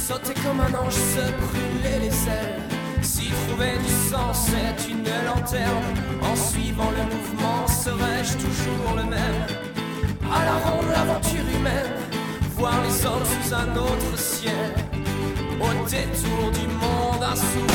Sauter comme un ange, se brûler les ailes. Si trouver du sens est une lanterne, en suivant le mouvement, serais-je toujours le même? À la ronde, l'aventure humaine, voir les hommes sous un autre ciel. Au détour du monde, un sourire